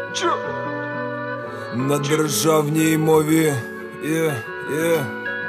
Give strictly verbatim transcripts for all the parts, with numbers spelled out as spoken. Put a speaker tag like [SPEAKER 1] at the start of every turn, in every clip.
[SPEAKER 1] На державній мові, є, є.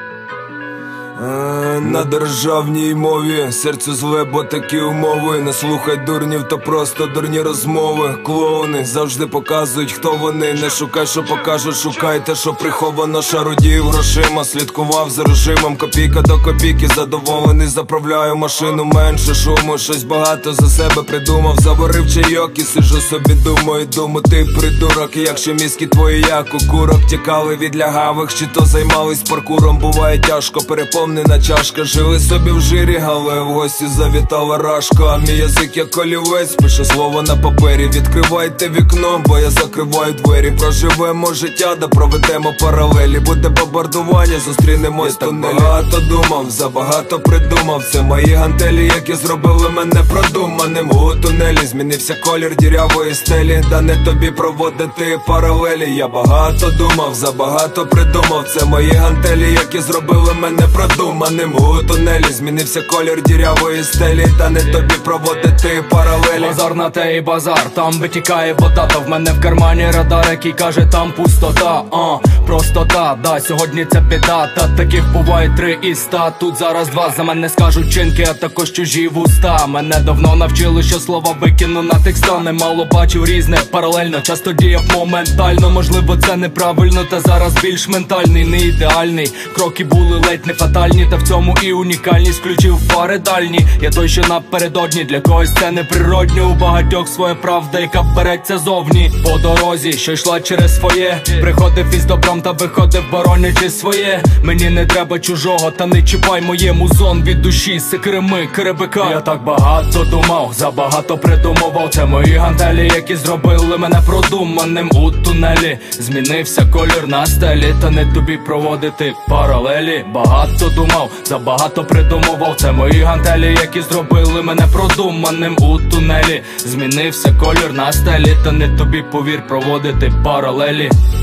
[SPEAKER 1] На державній мові серце зле, бо такі умови. Не слухай дурнів, то просто дурні розмови. Клоуни завжди показують, хто вони. Не шукай, що покажуть, шукай те, що приховано. Шародію грошима, слідкував за режимом. Копійка до копійки, задоволений, заправляю машину. Менше шуму, щось багато за себе придумав. Заварив чайок і сиджу собі, думаю, думаю, ти придурок. І якщо мізки твої, як у курок, тікали від лягавих, чи то займались паркуром. Буває тяжко, переповнений на чашка, жили собі в жирі, але в гості завітала рашка. А мій язик як олівець, пише слово на папері. Відкривайте вікно, бо я закриваю двері. Проживемо життя, да проведемо паралелі. Буде бомбардування, зустрінемось в тунелі. Багато думав, забагато придумав. Це мої гантелі, які зробили мене продуманим. У тунелі змінився колір дірявої стелі. Да не тобі проводити паралелі. Я багато думав, забагато придумав. Це мої гантелі, які зробили мене продуманим. У тунелі змінився колір дірявої стелі. Та не тобі проводити паралелі.
[SPEAKER 2] Базар на те і базар, там витікає вода. Та в мене в кармані радар, який каже, там пустота. А, простота, да, сьогодні це біда. Та таких буває три із ста. Тут зараз два, за мене скажуть чинки, а також чужі вуста. Мене давно навчили, що слова викину на текста. Немало бачив різне, паралельно, часто діяв моментально. Можливо це неправильно, та зараз більш ментальний, не ідеальний. Кроки були ледь не фатальні, та в цьому і унікальність. Включив фари дальні, я той, що напередодні. Для когось це неприродньо, у багатьох своя правда, яка береться зовні. По дорозі, що йшла через своє, приходив із добром та виходив, боронячи своє. Мені не треба чужого, та не чіпай моє. Музон від душі, секреми, керебика. Я так багато думав, забагато придумував. Це мої гантелі, які зробили мене продуманим. У тунелі змінився колір на стелі. Та не тобі проводити паралелі. Багато думав, забагато придумував. Це мої гантелі, які зробили мене продуманим. У тунелі змінився колір на стелі. Та не тобі, повір, проводити паралелі.